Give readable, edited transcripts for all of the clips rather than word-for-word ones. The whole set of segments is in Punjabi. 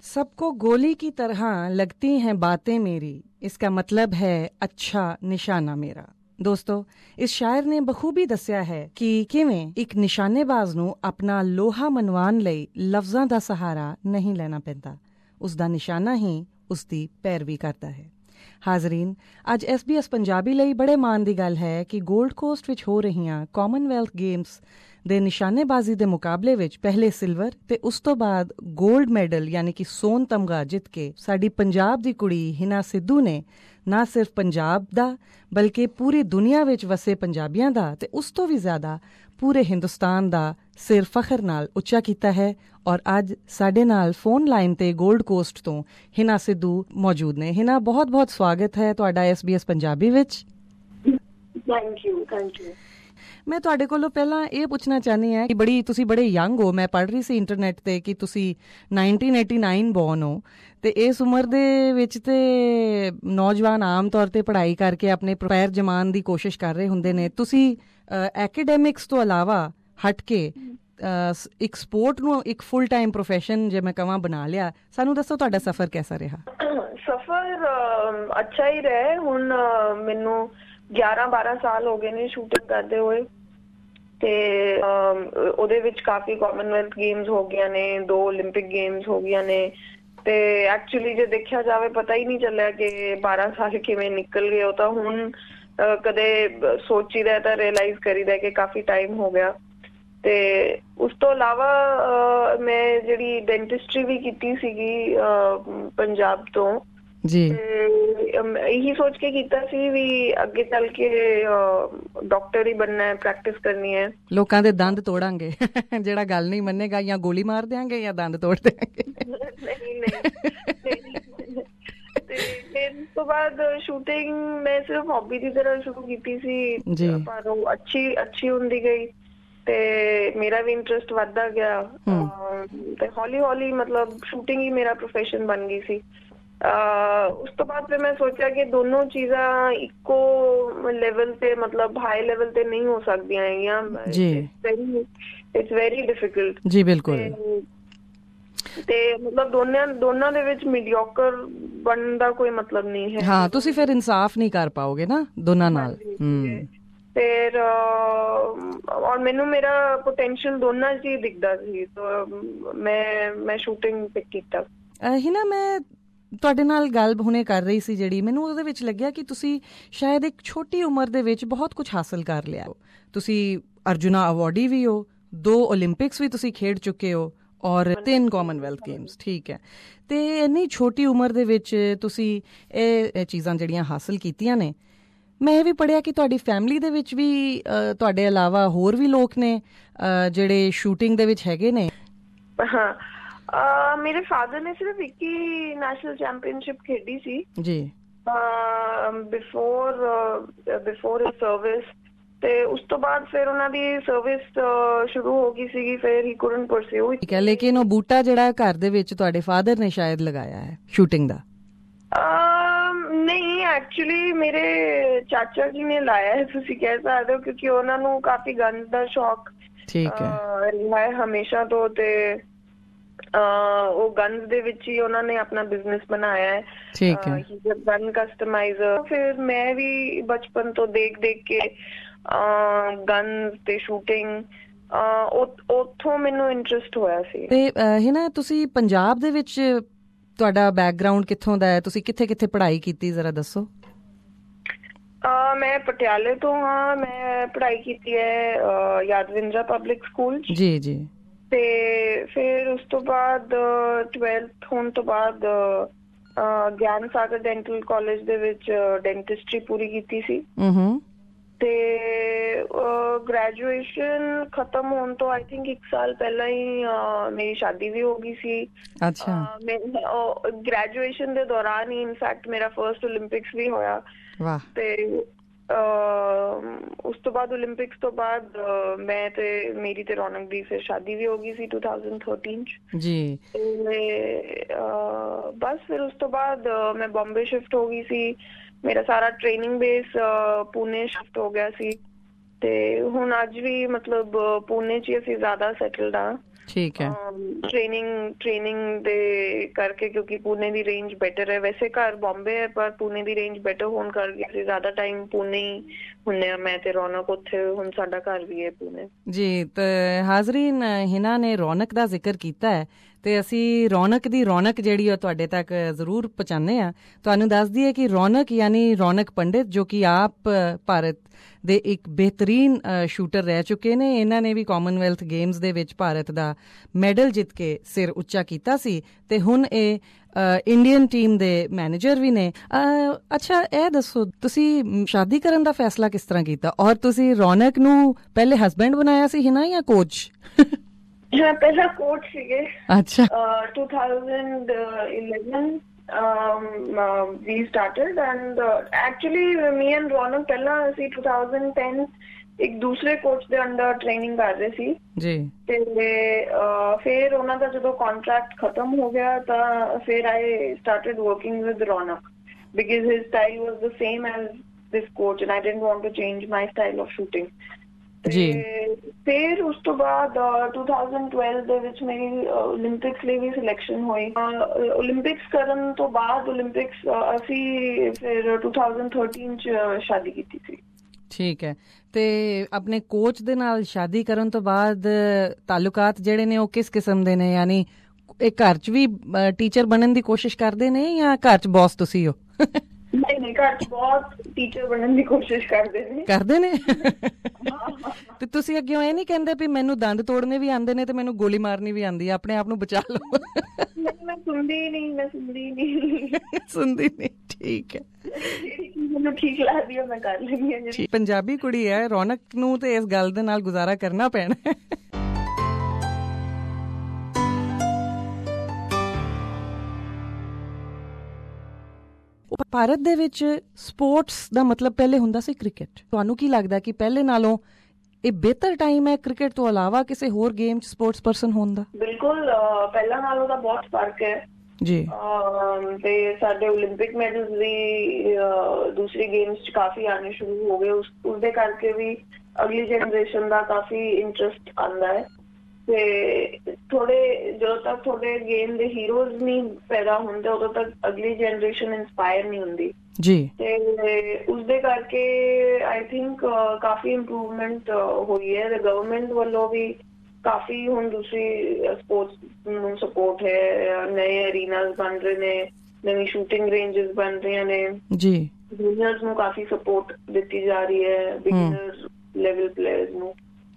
सबको गोली की तरह लगती हैं बातें मेरी, इसका मतलब है अच्छा निशाना मेरा। ਦੋਸਤੋ, ਇਸ ਸ਼ਾਇਰ ਨੇ ਬਖੂਬੀ ਦੱਸਿਆ ਹੈ ਕਿ ਕਿਵੇਂ ਇੱਕ ਨਿਸ਼ਾਨੇਬਾਜ਼ ਨੂੰ ਆਪਣਾ ਲੋਹਾ ਮਨਵਾਉਣ ਲਈ ਲਫ਼ਜ਼ਾਂ ਦਾ ਸਹਾਰਾ ਨਹੀਂ ਲੈਣਾ ਪੈਂਦਾ, ਉਸ ਦਾ ਨਿਸ਼ਾਨਾ ਹੀ ਉਸ ਦੀ ਪੈਰਵੀ ਕਰਦਾ ਹੈ। ਹਾਜ਼ਰੀਨ, ਅੱਜ SBS ਪੰਜਾਬੀ ਲਈ ਬੜੇ ਮਾਣ ਦੀ ਗੱਲ ਹੈ ਕਿ ਗੋਲਡ ਕੋਸਟ ਵਿੱਚ ਹੋ ਰਹੀਆਂ ਕਾਮਨਵੈਲਥ ਗੇਮਸ ਦੇ ਨਿਸ਼ਾਨੇਬਾਜ਼ੀ ਦੇ ਮੁਕਾਬਲੇ ਵਿੱਚ ਪਹਿਲੇ ਸਿਲਵਰ ਤੇ ਉਸ ਤੋਂ ਬਾਅਦ ਗੋਲਡ ਮੈਡਲ ਯਾਨੀ ਕਿ ਸੋਨ ਤਮਗਾ ਜਿੱਤ ਕੇ ਸਾਡੀ ਪੰਜਾਬ ਦੀ ਕੁੜੀ ਹਿਨਾ ਸਿੱਧੂ ਨੇ ਨਾ ਸਿਰਫ ਪੰਜਾਬ ਦਾ ਬਲਕਿ ਪੂਰੀ ਦੁਨੀਆ ਵਿੱਚ ਵਸੇ ਪੰਜਾਬੀਆਂ ਦਾ ਤੇ ਉਸ ਤੋਂ ਵੀ ਜ਼ਿਆਦਾ ਪੂਰੇ ਹਿੰਦੁਸਤਾਨ ਦਾ ਸਿਰ ਫਖਰ ਨਾਲ ਉੱਚਾ ਕੀਤਾ ਹੈ। ਔਰ ਅੱਜ ਸਾਡੇ ਨਾਲ ਫੋਨ ਲਾਈਨ ਤੇ ਗੋਲਡ ਕੋਸਟ ਤੋਂ ਹਿਨਾ ਸਿੱਧੂ ਮੌਜੂਦ ਨੇ। ਹਿਨਾ, ਬਹੁਤ ਬਹੁਤ ਸਵਾਗਤ ਹੈ ਤੁਹਾਡਾ SBS ਪੰਜਾਬੀ ਵਿੱਚ। Thank you. ਮੈਂ ਤੁਹਾਡੇ ਕੋਲੋਂ ਪਹਿਲਾਂ ਇਹ ਪੁੱਛਣਾ ਚਾਹੁੰਦੀ ਹਾਂ ਕਿ ਤੁਸੀਂ ਬੜੇ ਯੰਗ ਹੋ। ਮੈਂ ਪੜ੍ਹ ਰਹੀ ਸੀ ਇੰਟਰਨੈਟ ਤੇ ਕਿ ਤੁਸੀਂ 1989 ਬੋਰਨ ਹੋ ਤੇ ਇਸ ਉਮਰ ਦੇ ਵਿੱਚ ਤੇ ਨੌਜਵਾਨ ਆਮ ਤੌਰ ਤੇ ਪੜ੍ਹਾਈ ਕਰਕੇ ਆਪਣੇ ਪੈਰ ਜਮਾਉਣ ਦੀ ਕੋਸ਼ਿਸ਼ ਕਰ ਰਹੇ ਹੁੰਦੇ ਨੇ। ਤੁਸੀਂ ਐਕੈਡੈਮਿਕਸ ਤੋਂ ਇਲਾਵਾ ਹਟ ਕੇ ਇੱਕ ਸਪੋਰਟ ਨੂੰ ਇੱਕ ਫੁੱਲ ਟਾਈਮ ਪ੍ਰੋਫੈਸ਼ਨ ਜੇ ਮੈਂ ਕਹਾਂ ਬਣਾ ਲਿਆ। ਸਾਨੂੰ ਦੱਸੋ ਤੁਹਾਡਾ ਸਫ਼ਰ ਕੈਸਾ ਰਿਹਾ? ਸਫ਼ਰ ਅੱਛਾ ਹੀ ਰਿਹਾ। ਹੁਣ ਮੈਨੂੰ 11-12 ਸਾਲ ਹੋ ਗਏ ਨੇ ਸ਼ੂਟਿੰਗ ਕਰਦੇ ਹੋਏ ਤੇ ਉਹਦੇ ਵਿੱਚ ਕਾਫੀ ਕਾਮਨਵੈਲਥ ਗੇਮਸ ਹੋ ਗਈਆਂ ਨੇ, 2 ਓਲੰਪਿਕ ਗੇਮਸ ਹੋ ਗਈਆਂ ਨੇ ਤੇ ਐਕਚੁਅਲੀ ਜੇ ਦੇਖਿਆ ਜਾਵੇ ਪਤਾ ਹੀ ਨਹੀਂ ਚੱਲਿਆ ਕਿ 12 ਸਾਲ ਕਿਵੇਂ ਨਿਕਲ ਗਏ। ਉਹ ਤਾਂ ਹੁਣ ਕਦੇ ਸੋਚੀਦਾ ਤਾਂ ਰਿਅਲਾਈਜ਼ ਕਰੀਦਾ ਕਿ ਕਾਫੀ ਟਾਈਮ ਹੋ ਗਿਆ। ਤੇ ਉਸ ਤੋਂ ਇਲਾਵਾ ਮੈਂ ਜਿਹੜੀ ਡੈਂਟਿਸਟਰੀ ਵੀ ਕੀਤੀ ਸੀਗੀ ਪੰਜਾਬ ਤੋਂ ਜੀ, ਇਹੀ ਸੋਚ ਕੇ ਕੀਤਾ ਸੀ ਵੀ ਅੱਗੇ ਚੱਲ ਕੇ ਡਾਕਟਰ ਹੀ ਬਣਨਾ ਹੈ, ਪ੍ਰੈਕਟਿਸ ਕਰਨੀ ਹੈ, ਲੋਕਾਂ ਦੇ ਦੰਦ ਤੋੜਾਂਗੇ। ਜਿਹੜਾ ਗੱਲ ਨਹੀਂ ਮੰਨੇਗਾ ਜਾਂ ਗੋਲੀ ਮਾਰ ਦਿਆਂਗੇ ਜਾਂ ਦੰਦ ਤੋੜ ਦਿਆਂਗੇ। ਤੇ ਫਿਰ ਉਸ ਤੋਂ ਬਾਅਦ ਸ਼ੂਟਿੰਗ ਮੈਂ ਸਿਰਫ ਹੌਬੀ ਦੀ ਤਰ੍ਹਾਂ ਸ਼ੁਰੂ ਕੀਤੀ ਸੀ, ਪਰ ਉਹ ਅੱਛੀ ਹੁੰਦੀ ਗਈ ਤੇ ਮੇਰਾ ਵੀ ਇੰਟਰਸਟ ਵੱਧਦਾ ਗਿਆ ਤੇ ਹੌਲੀ ਹੌਲੀ ਮਤਲਬ ਸ਼ੂਟਿੰਗ ਹੀ ਮੇਰਾ ਪ੍ਰੋਫੈਸ਼ਨ ਬਣ ਗਈ ਸੀ। ਉਸ ਤੋਂ ਬਾਅਦ ਫਿਰ ਮੈਂ ਸੋਚਿਆ ਕਿ ਦੋਨੋਂ ਚੀਜ਼ਾਂ ਇੱਕੋ ਲੈਵਲ ਤੇ ਮਤਲਬ ਹਾਈ ਲੈਵਲ ਤੇ ਨਹੀਂ ਹੋ ਸਕਦੀਆਂ ਹੈਗੀਆਂ। It's very difficult. ਜੀ ਬਿਲਕੁਲ। ਤੇ ਮਤਲਬ ਦੋਨਾਂ ਦੇ ਵਿੱਚ ਮੀਡੀਓਕਰ ਬਣਨ ਦਾ ਕੋਈ ਮਤਲਬ ਨਹੀਂ ਹੈ। ਹਾਂ, ਤੁਸੀਂ ਫਿਰ ਇਨਸਾਫ ਨਹੀਂ ਕਰ ਪਾਓਗੇ ਨਾ ਦੋਨਾਂ ਨਾਲ। ਫਿਰ ਔਰ ਮੈਨੂੰ ਮੇਰਾ ਪੋਟੈਂਸ਼ੀਅਲ ਦੋਨਾਂ 'ਚ ਹੀ ਦਿਖਦਾ ਸੀ ਤਾਂ ਮੈਂ ਸ਼ੂਟਿੰਗ ਪਿਕ ਕੀਤਾ। ਹਿਨਾ, ਮੈਂ ਤੁਹਾਡੇ ਨਾਲ ਗੱਲ ਹੁਣੇ ਕਰ ਰਹੀ ਸੀ ਜਿਹੜੀ, ਮੈਨੂੰ ਉਹਦੇ ਵਿੱਚ ਲੱਗਿਆ ਕਿ ਤੁਸੀਂ ਸ਼ਾਇਦ ਇੱਕ ਛੋਟੀ ਉਮਰ ਦੇ ਵਿੱਚ ਬਹੁਤ ਕੁਝ ਹਾਸਲ ਕਰ ਲਿਆ। ਤੁਸੀਂ ਅਰਜੁਨਾ ਅਵਾਰਡੀ ਵੀ ਹੋ, 2 ਓਲੰਪਿਕਸ ਵੀ ਤੁਸੀਂ ਖੇਡ ਚੁੱਕੇ ਹੋ ਔਰ 3 ਕਾਮਨਵੈਲਥ ਗੇਮਸ। ਠੀਕ ਹੈ, ਤੇ ਇੰਨੀ ਛੋਟੀ ਉਮਰ ਦੇ ਵਿੱਚ ਤੁਸੀਂ ਇਹ ਚੀਜ਼ਾਂ ਜਿਹੜੀਆਂ ਹਾਸਲ ਕੀਤੀਆਂ ਨੇ। ਮੈਂ ਇਹ ਵੀ ਪੜ੍ਹਿਆ ਕਿ ਤੁਹਾਡੀ ਫੈਮਿਲੀ ਦੇ ਵਿੱਚ ਵੀ ਤੁਹਾਡੇ ਇਲਾਵਾ ਹੋਰ ਵੀ ਲੋਕ ਨੇ ਜਿਹੜੇ ਸ਼ੂਟਿੰਗ ਦੇ ਵਿੱਚ ਹੈਗੇ ਨੇ। ਹਾਂ, ਮੇਰੇ ਫਾਦਰ ਨੇ ਸਿਰਫ ਇੱਕ ਹੀ ਨੈਸ਼ਨਲ ਚੈਂਪੀਅਨਸ਼ਿਪ ਖੇਡੀ ਸੀ ਜੀ ਬਿਫੋਰ ਹਿਸ ਸਰਵਿਸ, ਤੇ ਉਸ ਤੋਂ ਬਾਅਦ ਫਿਰ ਉਹਨਾਂ ਦੀ ਸਰਵਿਸ ਸ਼ੁਰੂ ਹੋ ਗਈ ਸੀਗੀ, ਫਿਰ ਹੀ ਕੁਡਨਟ ਪਰਸਿਊ। ਠੀਕ ਹੈ, ਲੇਕਿਨ ਉਹ ਬੂਟਾ ਜਿਹੜਾ ਘਰ ਦੇ ਵਿੱਚ ਤੁਹਾਡੇ ਫਾਦਰ ਨੇ ਸ਼ਾਇਦ ਲਗਾਇਆ ਹੈ ਸ਼ੂਟਿੰਗ ਦਾ। ਨਹੀਂ, ਐਕਚੁਅਲੀ ਮੇਰੇ ਚਾਚਾ ਜੀ ਨੇ ਲਾਇਆ ਹੈ, ਤੁਸੀਂ ਕਹਿ ਸਕਦੇ ਹੋ, ਕਿਉਂਕਿ ਉਹਨਾਂ ਨੂੰ ਕਾਫੀ ਗਨਸ ਦਾ ਸ਼ੌਕ ਰਿਹਾ ਹੈ ਹਮੇਸ਼ਾ ਤੋਂ ਤੇ ਉਹ ਗਨਸ ਦੇ ਵਿੱਚ ਹੀ ਉਹਨਾਂ ਨੇ ਆਪਣਾ ਬਿਜ਼ਨਸ ਬਣਾਇਆ ਹੈ। ਠੀਕ ਹੈ, ਗਨ ਕਸਟਮਾਈਜ਼ਰ। ਫਿਰ ਮੈਂ ਵੀ ਬਚਪਨ ਤੋਂ ਦੇਖ ਕੇ ਗਨਸ ਤੇ ਸ਼ੂਟਿੰਗ ਉੱਥੋਂ ਮੈਨੂੰ ਇੰਟਰਸਟ ਹੋਇਆ ਸੀ। ਤੇ ਹਿਨਾ, ਤੁਸੀਂ ਪੰਜਾਬ ਦੇ ਵਿੱਚ ਤੁਹਾਡਾ ਬੈਕਗਰਾਉਂਡ ਕਿੱਥੋਂ ਦਾ ਹੈ? ਤੁਸੀਂ ਕਿੱਥੇ ਪੜ੍ਹਾਈ ਕੀਤੀ, ਜ਼ਰਾ ਦੱਸੋ। ਮੈਂ ਪਟਿਆਲੇ ਤੋਂ ਹਾਂ। ਮੈਂ ਪੜ੍ਹਾਈ ਕੀਤੀ ਹੈ ਯਾਦਵਿੰਦਰਾ ਪਬਲਿਕ ਸਕੂਲ ਜੀ। ਤੇ ਫਿਰ ਉਸ ਤੋਂ ਬਾਅਦ 12th ਹੋਣ ਤੋਂ ਬਾਅਦ ਗਿਆਨ ਸਾਗਰ ਡੈਂਟਲ ਕਾਲਜ ਦੇ ਵਿੱਚ ਡੈਂਟਿਸਟਰੀ ਪੂਰੀ ਕੀਤੀ ਸੀ ਤੇ ਗ੍ਰੈਜੂਏਸ਼ਨ ਖਤਮ ਹੋਣ ਤੋਂ ਆਈ ਥਿੰਕ 1 ਸਾਲ ਪਹਿਲਾਂ ਹੀ ਮੇਰੀ ਸ਼ਾਦੀ ਵੀ ਹੋ ਗਈ ਸੀ। ਅੱਛਾ। ਗ੍ਰੈਜੂਏਸ਼ਨ ਦੇ ਦੌਰਾਨ ਹੀ ਇਨਫੈਕਟ ਮੇਰਾ ਫਰਸਟ ਓਲੰਪਿਕਸ ਵੀ ਹੋਇਆ। ਵਾਹ। ਤੇ ਉਸ ਤੋਂ ਬਾਅਦ ਓਲੰਪਿਕਸ ਤੋਂ ਬਾਅਦ ਮੈਂ ਤੇ ਮੇਰੀ ਤੇ ਰੌਣਕ ਦੀ ਫਿਰ ਸ਼ਾਦੀ ਵੀ ਹੋ ਗਈ ਸੀ 2013 ਚ ਜੀ। ਬਸ ਫਿਰ ਉਸ ਤੋਂ ਬਾਅਦ ਮੈਂ ਬੰਬੇ ਸ਼ਿਫਟ ਹੋ ਗਈ ਸੀ। ਮੇਰਾ ਸਾਰਾ ਟ੍ਰੇਨਿੰਗ ਬੇਸ ਪੂਨੇ ਸ਼ਿਫਟ ਹੋ ਗਿਆ ਸੀ ਤੇ ਹੁਣ ਅੱਜ ਵੀ ਮਤਲਬ ਪੂਨੇ 'ਚ ਹੀ ਅਸੀਂ ਜ਼ਿਆਦਾ ਸੈਟਲਡ ਹਾਂ। ਠੀਕ ਹੈ। ਟ੍ਰੇਨਿੰਗ ਦੇ ਕਰਕੇ, ਕਿਉਂਕਿ ਪੂਨੇ ਦੀ ਰੇਂਜ ਬੈਟਰ ਹੈ। ਵੈਸੇ ਘਰ ਬੰਬੇ ਹੈ ਪਰ ਪੂਨੇ ਦੀ ਰੇਂਜ ਬੈਟਰ ਹੋਣ ਕਰਕੇ ਅਸੀਂ ਜ਼ਿਆਦਾ ਟਾਈਮ ਪੂਨੇ ਹੀ ਹੁੰਨੇ ਆ। ਮੈਂ ਤੇ ਰੌਣਕ ਉੱਥੇ, ਹੁਣ ਸਾਡਾ ਘਰ ਵੀ ਹੈ ਪੂਨੇ ਜੀ। ਤੇ ਹਾਜ਼ਰੀਨ, ਹਿਨਾ ਨੇ ਰੌਣਕ ਦਾ ਜ਼ਿਕਰ ਕੀਤਾ ਹੈ ਤੇ ਅਸੀਂ ਰੌਣਕ ਦੀ ਰੌਣਕ ਜਿਹੜੀ ਉਹ ਤੁਹਾਡੇ ਤੱਕ ਜ਼ਰੂਰ ਪਹੁੰਚਾਉਂਦੇ ਹਾਂ। ਤੁਹਾਨੂੰ ਦੱਸ ਦਈਏ ਕਿ ਰੌਣਕ ਯਾਨੀ ਰੌਣਕ ਪੰਡਿਤ, ਜੋ ਕਿ ਆਪ ਭਾਰਤ ਦੇ ਇੱਕ ਬਿਹਤਰੀਨ ਸ਼ੂਟਰ ਰਹਿ ਚੁੱਕੇ ਨੇ। ਇਹਨਾਂ ਨੇ ਵੀ ਕਾਮਨਵੈਲਥ ਗੇਮਸ ਦੇ ਵਿੱਚ ਭਾਰਤ ਦਾ ਮੈਡਲ ਜਿੱਤ ਕੇ ਸਿਰ ਉੱਚਾ ਕੀਤਾ ਸੀ ਤੇ ਹੁਣ ਇਹ ਇੰਡੀਅਨ ਟੀਮ ਦੇ ਮੈਨੇਜਰ ਵੀ ਨੇ। ਅੱਛਾ, ਇਹ ਦੱਸੋ ਤੁਸੀਂ ਸ਼ਾਦੀ ਕਰਨ ਦਾ ਫੈਸਲਾ ਕਿਸ ਤਰ੍ਹਾਂ ਕੀਤਾ, ਔਰ ਤੁਸੀਂ ਰੌਣਕ ਨੂੰ ਪਹਿਲੇ ਹਸਬੈਂਡ ਬਣਾਇਆ ਸੀ ਹਿਨਾ ਜਾਂ ਕੋਚ? ਪਹਿਲਾਂ ਕੋਚ ਸੀਗੇ। ਅੱਛਾ। 2011 we started and actually me and Ronak ਪਹਿਲਾਂ ਅਸੀਂ 2010 ਇੱਕ ਦੂਸਰੇ ਕੋਚ ਦੇ ਅੰਡਰ ਟ੍ਰੇਨਿੰਗ ਕਰ ਰਹੇ ਸੀ ਜੀ। ਤੇ ਫਿਰ ਉਹਨਾਂ ਦਾ ਜਦੋਂ ਕੰਟਰੈਕਟ ਖਤਮ ਹੋ ਗਿਆ ਤਾਂ ਫਿਰ I started working with Ronak because his style was the same as this coach and I didn't want to change my style of shooting. ਜੀ। ਫਿਰ ਉਸ ਤੋਂ ਬਾਅਦ 2012 ਦੇ ਵਿੱਚ ਮੇਰੀ ਓਲੰਪਿਕਸ ਲਈ ਵੀ ਸਿਲੈਕਸ਼ਨ ਹੋਈ। ਓਲੰਪਿਕਸ ਕਰਨ ਤੋਂ ਬਾਅਦ ਅਸੀਂ ਫਿਰ 2013 ਚ ਸ਼ਾਦੀ ਕੀਤੀ ਸੀ। ਠੀਕ ਹੈ। ਤੇ ਆਪਣੇ ਕੋਚ ਦੇ ਨਾਲ ਸ਼ਾਦੀ ਕਰਨ ਤੋਂ ਬਾਅਦ ਤਾਲੁਕਾਤ ਜਿਹੜੇ ਨੇ ਉਹ ਕਿਸ ਕਿਸਮ ਦੇ ਨੇ? ਯਾਨੀ ਇਹ ਘਰ ਚ ਵੀ ਟੀਚਰ ਬਣਨ ਦੀ ਕੋਸ਼ਿਸ਼ ਕਰਦੇ ਨੇ ਜਾਂ ਘਰ ਚ ਬੌਸ ਤੁਸੀਂ ਹੋ? ਨਹੀਂ, ਘਰ ਚ ਬਹੁਤ ਟੀਚਰ ਬਣਨ ਦੀ ਕੋਸ਼ਿਸ਼ ਕਰਦੇ ਨੇ। ਤੇ ਤੁਸੀਂ ਅੱਗੇ ਇਹ ਨਹੀਂ ਕਹਿੰਦੇ ਵੀ ਮੈਨੂੰ ਦੰਦ ਤੋੜਨੇ ਵੀ ਆਉਂਦੇ ਨੇ ਤੇ ਮੈਨੂੰ ਗੋਲੀ ਮਾਰਨੀ ਵੀ ਆਉਂਦੀ ਹੈ, ਆਪਣੇ ਆਪ ਨੂੰ ਬਚਾ ਲਓ? ਮੈਂ ਸੁਣਦੀ ਨਹੀਂ। ਠੀਕ ਹੈ। ਮੈਨੂੰ ਠੀਕ ਲੱਗਦੀ ਹੈ ਮੈਂ ਕਰ ਲੈਂਦੀ ਹਾਂ। ਪੰਜਾਬੀ ਕੁੜੀ ਹੈ ਰੌਣਕ ਨੂੰ ਤੇ ਇਸ ਗੱਲ ਦੇ ਨਾਲ ਗੁਜ਼ਾਰਾ ਕਰਨਾ ਪੈਣਾ। ਭਾਰਤ ਦੇ ਵਿੱਚ ਸਪੋਰਟਸ ਦਾ ਮਤਲਬ ਪਹਿਲੇ ਹੁੰਦਾ ਸੀ ਕ੍ਰਿਕਟ। ਤੁਹਾਨੂੰ ਕੀ ਲੱਗਦਾ ਕਿ ਪਹਿਲੇ ਨਾਲੋਂ ਇਹ ਬਿਹਤਰ ਟਾਈਮ ਹੈ ਕ੍ਰਿਕਟ ਤੋਂ ਇਲਾਵਾ ਕਿਸੇ ਹੋਰ ਗੇਮ 'ਚ ਸਪੋਰਟਸ ਪਰਸਨ ਹੋਣ ਦਾ? ਬਿਲਕੁਲ, ਪਹਿਲਾਂ ਨਾਲੋਂ ਤਾਂ ਬਹੁਤ ਫਰਕ ਹੈ ਜੀ। ਤੇ ਸਾਡੇ ਓਲੰਪਿਕ ਮੈਡਲਸ ਵੀ ਦੂਸਰੀ ਗੇਮਸ 'ਚ ਕਾਫੀ ਆਣੇ ਸ਼ੁਰੂ ਹੋ ਗਏ। ਉਸਦੇ ਕਰਕੇ ਵੀ ਅਗਲੀ ਜਨਰੇਸ਼ਨ ਦਾ ਕਾਫੀ ਇੰਟਰਸਟ ਆਉਂਦਾ ਹੈ। ਤੇ ਜਦੋਂ ਤੱਕ ਤੁਹਾਡੇ ਗੇਮ ਦੇ ਹੀਰੋਜ਼ ਨਹੀਂ ਪੈਦਾ ਹੁੰਦੇ ਉਦੋਂ ਤੱਕ ਅਗਲੀ ਜਨਰੇਸ਼ਨ ਇੰਸਪਾਇਰ ਨਹੀਂ ਹੁੰਦੀ ਜੀ। ਤੇ ਉਸਦੇ ਕਰਕੇ ਆਈ ਥਿੰਕ ਕਾਫੀ ਇੰਪਰੂਵਮੈਂਟ ਹੋਈ ਹੈ। ਗਵਰਨਮੈਂਟ ਵੱਲੋਂ ਵੀ ਕਾਫੀ ਹੁਣ ਦੂਸਰੀ ਸਪੋਰਟਸ ਨੂੰ ਸਪੋਰਟ ਹੈ। ਨਏ ਅਰੀਨਾਸ ਬਣ ਰਹੇ ਨੇ, ਨਵੀਂ ਸ਼ੂਟਿੰਗ ਰੇਂਜਸ ਬਣ ਰਹੀਆਂ ਨੇ ਜੀ। ਜੂਨੀਅਰਸ ਨੂੰ ਕਾਫੀ ਸਪੋਰਟ ਦਿੱਤੀ ਜਾ ਰਹੀ ਹੈ, ਬਿਗਨਰ ਲੈਵਲ ਪਲੇਅਰਸ ਨੂੰ।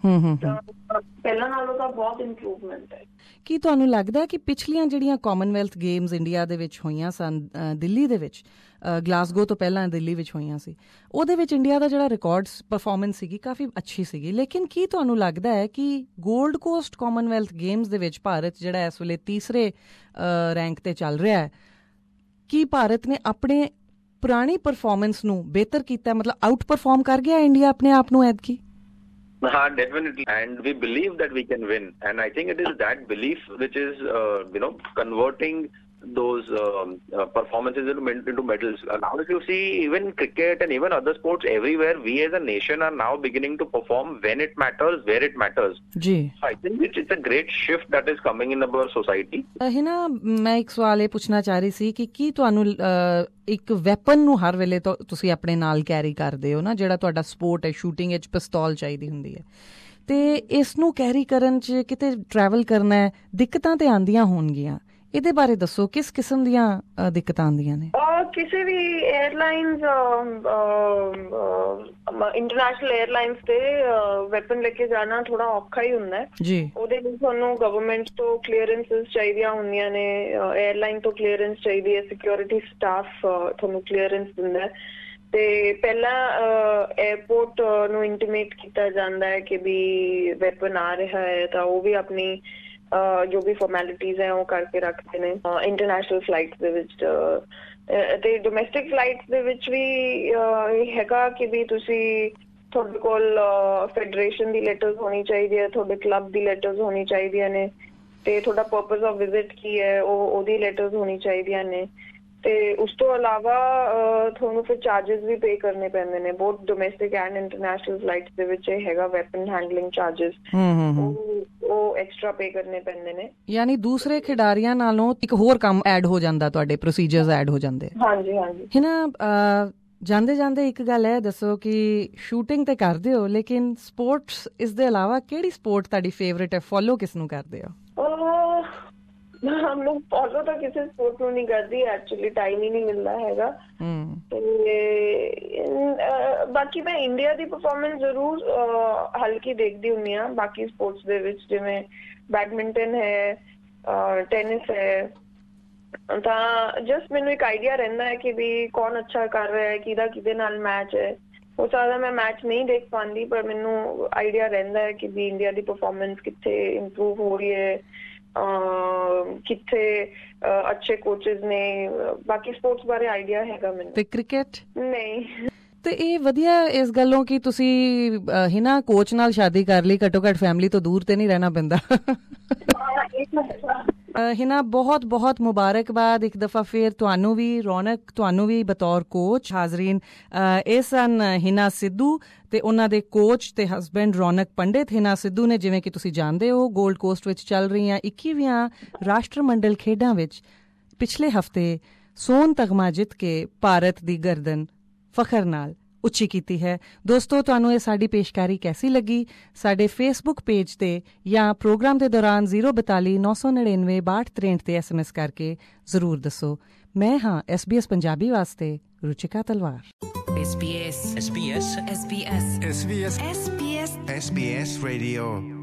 ਪਹਿਲਾਂ ਨਾਲੋਂ ਤਾਂ ਬਹੁਤ ਇੰਪਰੂਵਮੈਂਟ ਹੈ। ਕੀ ਤੁਹਾਨੂੰ ਲੱਗਦਾ ਕਿ ਪਿਛਲੀਆਂ ਜਿਹੜੀਆਂ ਕਾਮਨਵੈਲਥ ਗੇਮਸ ਇੰਡੀਆ ਦੇ ਵਿੱਚ ਹੋਈਆਂ ਸਨ, ਦਿੱਲੀ ਦੇ ਵਿੱਚ, ਗਲਾਸਗੋ ਤੋਂ ਪਹਿਲਾਂ ਦਿੱਲੀ ਵਿੱਚ ਹੋਈਆਂ ਸੀ, ਉਹਦੇ ਵਿੱਚ ਇੰਡੀਆ ਦਾ ਜਿਹੜਾ ਰਿਕਾਰਡਸ ਪਰਫਾਰਮੈਂਸ ਸੀਗੀ ਕਾਫੀ ਅੱਛੀ ਸੀਗੀ। ਲੇਕਿਨ ਕੀ ਤੁਹਾਨੂੰ ਲੱਗਦਾ ਹੈ ਕਿ ਗੋਲਡ ਕੋਸਟ ਕਾਮਨਵੈਲਥ ਗੇਮਸ ਦੇ ਵਿੱਚ ਭਾਰਤ ਜਿਹੜਾ ਇਸ ਵੇਲੇ ਤੀਸਰੇ ਰੈਂਕ ਤੇ ਚੱਲ ਰਿਹਾ ਹੈ, ਕੀ ਭਾਰਤ ਨੇ ਆਪਣੇ ਪੁਰਾਣੀ ਪਰਫਾਰਮੈਂਸ ਨੂੰ ਬਿਹਤਰ ਕੀਤਾ, ਮਤਲਬ ਆਊਟ ਪਰਫਾਰਮ ਕਰ ਗਿਆ ਇੰਡੀਆ ਆਪਣੇ ਆਪ ਨੂੰ ਐਤਕੀ? Definitely, and we believe that we can win, and I think it is that belief which is converting those performances into medals. Now if you see even cricket and even other sports everywhere, we as a nation are now beginning to perform when it matters, where it matters. Ji. So I think it's a great shift that is coming in our society. है ना, मैं एक सवाल ਇਹ ਪੁੱਛਣਾ ਚਾਹ ਰਹੀ ਸੀ ਕਿ ਕੀ ਤੁਹਾਨੂੰ ਇੱਕ ਵੈਪਨ ਨੂੰ ਹਰ ਵੇਲੇ ਤੋਂ ਤੁਸੀਂ ਆਪਣੇ ਨਾਲ ਕੈਰੀ ਕਰਦੇ ਹੋ ਨਾ, ਜਿਹੜਾ ਤੁਹਾਡਾ ਸਪੋਰਟ ਹੈ, ਸ਼ੂਟਿੰਗ ਵਿੱਚ ਪਿਸਤੌਲ ਚਾਹੀਦੀ ਹੁੰਦੀ ਹੈ, ਤੇ ਇਸ ਨੂੰ ਕੈਰੀ ਕਰਨ 'ਚ ਕਿਤੇ ਟਰੈਵਲ ਕਰਨਾ ਹੈ, ਦਿੱਕਤਾਂ ਤੇ ਆਉਂਦੀਆਂ ਹੋਣਗੀਆਂ, ਇਹਦੇ ਬਾਰੇ ਦੱਸੋ ਕਿਸ ਕਿਸਮ ਦੀਆਂ ਦਿੱਕਤਾਂ ਆਉਂਦੀਆਂ ਨੇ? ਕਿਸੇ ਵੀ 에ਅਰਲਾਈਨਸ, ਇੰਟਰਨੈਸ਼ਨਲ 에ਅਰਲਾਈਨਸ ਤੇ ਵੈਪਨ ਲੈ ਕੇ ਜਾਣਾ ਥੋੜਾ ਔਖਾ ਹੀ ਹੁੰਦਾ ਹੈ ਜੀ। ਉਹਦੇ ਲਈ ਤੁਹਾਨੂੰ ਗਵਰਨਮੈਂਟ ਤੋਂ ਕਲੀਅਰੈਂਸਸ ਚਾਹੀਦੀਆਂ ਹੁੰਦੀਆਂ ਨੇ, 에ਅਰਲਾਈਨ ਤੋਂ ਕਲੀਅਰੈਂਸ ਚਾਹੀਦੀ ਹੈ, ਸਿਕਿਉਰਿਟੀ ਸਟਾਫ ਤੁਹਾਨੂੰ ਕਲੀਅਰੈਂਸ ਦਿੰਦਾ ਹੈ। ਤੇ ਪਹਿਲਾਂ 에ਅਰਪੋਰਟ ਨੂੰ ਇੰਟੀਮੇਟ ਕੀਤਾ ਜਾਂਦਾ ਹੈ ਕਿ ਵੀ ਵੈਪਨ ਆ ਰਿਹਾ ਹੈ, ਤਾਂ ਉਹ ਵੀ ਆਪਣੀ ਜੋ ਵੀ ਫਾਰਮੈਲਿਟੀਜ਼ ਹੈ ਉਹ ਕਰਕੇ ਰੱਖਦੇ ਨੇ ਇੰਟਰਨੈਸ਼ਨਲ ਫਲਾਈਟਸ ਦੇ ਵਿੱਚ। ਤੇ ਡੋਮੈਸਟਿਕ ਫਲਾਈਟਸ ਦੇ ਵਿੱਚ ਵੀ ਇਹ ਹੈਗਾ ਕਿ ਵੀ ਤੁਹਾਡੇ ਕੋਲ ਫੈਡਰੇਸ਼ਨ ਦੀ ਲੈਟਰਸ ਹੋਣੀ ਚਾਹੀਦੀ ਹੈ, ਤੁਹਾਡੇ ਕਲੱਬ ਦੀ ਲੈਟਰਸ ਹੋਣੀ ਚਾਹੀਦੀਆਂ ਨੇ, ਤੇ ਤੁਹਾਡਾ ਪਰਪਸ ਆਫ ਵਿਜ਼ਿਟ ਕੀ ਹੈ ਉਹਦੀ ਲੈਟਰਸ ਹੋਣੀ ਚਾਹੀਦੀਆਂ ਨੇ। ਤੇ ਉਸ ਤੋਂ ਇਲਾਵਾ ਤੁਹਾਨੂੰ ਫਿਰ ਚਾਰजेस ਵੀ ਪੇ ਕਰਨੇ ਪੈਂਦੇ ਨੇ, ਬਹੁਤ ਡੋਮੈਸਟਿਕ ਐਂਡ ਇੰਟਰਨੈਸ਼ਨਲ ਫਲਾਈਟਸ ਦੇ ਵਿੱਚ ਇਹ ਹੈਗਾ ਵੈਪਨ ਹੈਂਡਲਿੰਗ ਚਾਰजेस, ਉਹ ਐਕਸਟਰਾ ਪੇ ਕਰਨੇ ਪੈਂਦੇ ਨੇ। ਯਾਨੀ ਦੂਸਰੇ ਖਿਡਾਰੀਆਂ ਨਾਲੋਂ ਇੱਕ ਹੋਰ ਕੰਮ ਐਡ ਹੋ ਜਾਂਦਾ, ਤੁਹਾਡੇ ਪ੍ਰੋਸੀਜਰਸ ਐਡ ਹੋ ਜਾਂਦੇ। ਹਾਂਜੀ ਹਾਂਜੀ। ਹੈ ਨਾ। ਜਾਂਦੇ ਜਾਂਦੇ ਇੱਕ ਗੱਲ ਇਹ ਦੱਸੋ ਕਿ ਸ਼ੂਟਿੰਗ ਤੇ ਕਰਦੇ ਹੋ, ਲੇਕਿਨ ਸਪੋਰਟਸ ਇਸ ਦੇ ਇਲਾਵਾ ਕਿਹੜੀ ਸਪੋਰਟ ਤੁਹਾਡੀ ਫੇਵਰੇਟ ਹੈ? ਫੋਲੋ ਕਿਸ ਨੂੰ ਕਰਦੇ ਹੋ? ਮੈਂ ਫੋਲੋ ਤਾਂ ਕਿਸੇ ਸਪੋਰਟ ਨੂੰ ਨਹੀਂ ਕਰਦੀ, ਐਕਚੁਅਲੀ ਟਾਈਮ ਹੀ ਨਹੀਂ ਮਿਲਦਾ ਹੈਗਾ। ਤੇ ਬਾਕੀ ਮੈਂ ਇੰਡੀਆ ਦੀ ਪਰਫਾਰਮੈਂਸ ਜ਼ਰੂਰ ਹਲਕੀ ਦੇਖਦੀ ਹੁੰਦੀ ਹਾਂ। ਬਾਕੀ ਸਪੋਰਟਸ ਦੇ ਵਿੱਚ ਜਿਵੇਂ ਬੈਡਮਿੰਟਨ ਹੈ, ਟੈਨਿਸ ਹੈ, ਤਾਂ ਜਸਟ ਮੈਨੂੰ ਇੱਕ ਆਈਡੀਆ ਰਹਿੰਦਾ ਹੈ ਕਿ ਵੀ ਕੌਣ ਅੱਛਾ ਕਰ ਰਿਹਾ ਹੈ, ਕਿਹਦੇ ਨਾਲ ਮੈਚ ਹੈ। ਹੋ ਸਕਦਾ ਮੈਂ ਮੈਚ ਨਹੀਂ ਦੇਖ ਪਾਉਂਦੀ, ਪਰ ਮੈਨੂੰ ਆਈਡੀਆ ਰਹਿੰਦਾ ਹੈ ਕਿ ਵੀ ਇੰਡੀਆ ਦੀ ਪਰਫਾਰਮੈਂਸ ਕਿੱਥੇ ਇੰਪਰੂਵ ਹੋ ਰਹੀ ਹੈ, ਕਿੱਥੇ ਅੱਛੇ ਕੋਚਿਸ ਨੇ। ਬਾਕੀ ਸਪੋਰਟਸ ਬਾਰੇ ਆਈਡੀਆ ਹੈਗਾ ਮੈਨੂੰ। ਤੇ ਕ੍ਰਿਕਟ ਨਹੀਂ। ਤੇ ਇਹ ਵਧੀਆ ਇਸ ਗੱਲੋਂ ਕਿ ਤੁਸੀਂ ਹਿਨਾ ਕੋਚ ਨਾਲ ਸ਼ਾਦੀ ਕਰ ਲਈ, ਘੱਟੋ ਘੱਟ ਫੈਮਿਲੀ ਤੋਂ ਦੂਰ ਤੇ ਨਹੀਂ ਰਹਿਣਾ ਪੈਂਦਾ। ਹਿਨਾ ਬਹੁਤ ਬਹੁਤ ਮੁਬਾਰਕਬਾਦ ਇੱਕ ਦਫਾ ਫਿਰ ਤੁਹਾਨੂੰ ਵੀ, ਰੌਣਕ ਤੁਹਾਨੂੰ ਵੀ ਬਤੌਰ ਕੋਚ। ਹਾਜ਼ਰੀਨ, ਇਹ ਸਨ ਹਿਨਾ ਸਿੱਧੂ ਤੇ ਉਹਨਾਂ ਦੇ ਕੋਚ ਤੇ ਹਸਬੈਂਡ ਰੌਣਕ ਪੰਡਿਤ। ਹਿਨਾ ਸਿੱਧੂ ਨੇ, ਜਿਵੇਂ ਕਿ ਤੁਸੀਂ ਜਾਣਦੇ ਹੋ, ਗੋਲਡ ਕੋਸਟ ਵਿੱਚ ਚੱਲ ਰਹੀਆਂ 21ਵੀਆਂ ਰਾਸ਼ਟਰਮੰਡਲ ਖੇਡਾਂ ਵਿੱਚ ਪਿਛਲੇ ਹਫ਼ਤੇ ਸੋਨ ਤਗਮਾ ਜਿੱਤ ਕੇ ਭਾਰਤ ਦੀ ਗਰਦਨ ਫਖਰ ਨਾਲ ਉੱਚੀ ਕੀਤੀ ਹੈ। ਦੋਸਤੋ, ਤੁਹਾਨੂੰ ਇਹ ਸਾਡੀ ਪੇਸ਼ਕਾਰੀ ਕੈਸੀ ਲੱਗੀ? ਸਾਡੇ ਫੇਸਬੁੱਕ ਪੇਜ ਤੇ ਜਾਂ ਪ੍ਰੋਗਰਾਮ ਦੇ ਦੌਰਾਨ 042 999 6263 ਤੇ SMS ਕਰਕੇ ਜ਼ਰੂਰ ਦੱਸੋ। ਮੈਂ ਹਾਂ SBS ਪੰਜਾਬੀ ਵਾਸਤੇ ਰੁਚਿਕਾ ਤਲਵਾਰ। SBS SBS SBS SBS SBS SBS Radio